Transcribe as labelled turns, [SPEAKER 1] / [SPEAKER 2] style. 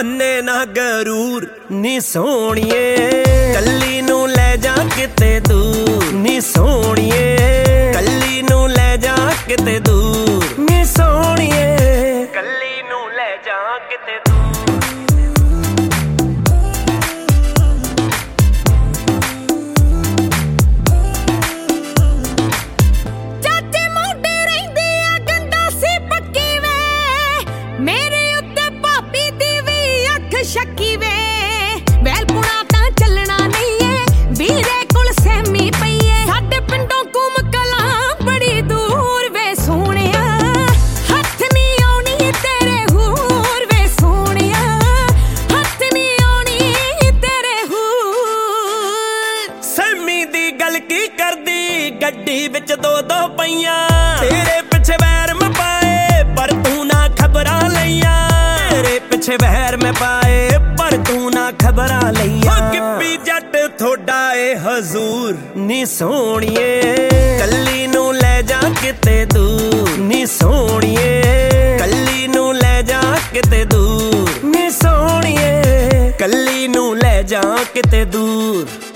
[SPEAKER 1] ਮੰਨੇ ਨਾ ਗਰੂਰ ਨੀ ਸੋਹਣੀਏ, ਕੱਲੀ ਨੂੰ ਲੈ ਜਾ ਕਿਤੇ ਦੂਰ ਨੀ ਸੋਹਣੀਏ, ਕੱਲੀ ਨੂੰ ਲੈ ਜਾ ਕਿਤੇ ਦੂਰ ਨੀ ਸੋਹਣੀਏ, ਕੱਲੀ ਨੂੰ ਲੈ ਜਾ ਕਿਤੇ ਦੂਰ।
[SPEAKER 2] ਸ਼ੱਕੀ ਵੇ ਵੈਲਪੁਣਾ ਤਾਂ ਚੱਲਣਾ ਨਹੀਂ ਏ, ਵੀਰੇ ਕੋਲ ਸੈਮੀ ਪਈ ਏ। ਸਾਡੇ ਪਿੰਡੋਂ ਘੁੰਮ ਕਲਾਂ ਬੜੀ ਦੂਰ ਵੇ ਸੋਹਣਿਆ, ਹੱਥ ਨਹੀਂ ਆਉਣੀ ਤੇਰੇ ਹੂਰ ਵੇ ਸੋਹਣਿਆ, ਹੱਥ ਨਹੀਂ ਆਉਣੀ ਤੇਰੇ ਹੂਰ।
[SPEAKER 1] ਸੈਮੀ ਦੀ ਗੱਲ ਕੀ ਕਰਦੀ, ਗੱਡੀ ਵਿੱਚ ਦੋ ਦੋ ਪਈਆਂ, ਤੇਰੇ ਪਿੱਛੇ ਵੈਰ ਮੈਂ ਪਾਏ ਪਰ ਤੂੰ ਨਾ ਖਬਰਾਂ ਲਈਆਂ, ਤੇਰੇ ਪਿੱਛੇ ਵੈਰ ਮੈਂ ਪਾਏ ਪਰ ਤੂੰ ਨਾ ਖਬਰਾਂ ਲਈਆਂ। ਗਿੱਪੀ ਜੱਟ ਥੋੜਾ ਏ ਹਜ਼ੂਰ ਨੀ ਸੋਹਣੀਏ, ਕੱਲੀ ਨੂੰ ਲੈ ਜਾ ਕਿਤੇ ਦੂਰ ਨੀ ਸੋਹਣੀਏ, ਕੱਲੀ ਨੂੰ ਲੈ ਜਾ ਕਿਤੇ ਦੂਰ ਨੀ ਸੋਹਣੀਏ, ਕੱਲੀ ਨੂੰ ਲੈ ਜਾ ਕਿਤੇ ਦੂਰ।